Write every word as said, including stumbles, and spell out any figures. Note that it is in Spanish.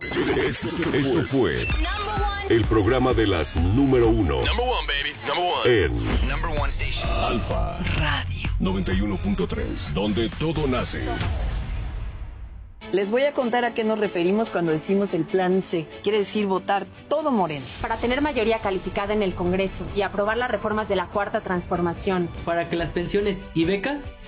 Esto, esto fue el programa de las número uno en Alfa Radio noventa y uno punto tres, donde todo nace. Les voy a contar a qué nos referimos cuando decimos el plan C. Quiere decir votar todo Moreno. Para tener mayoría calificada en el Congreso y aprobar las reformas de la Cuarta Transformación. Para que las pensiones y becas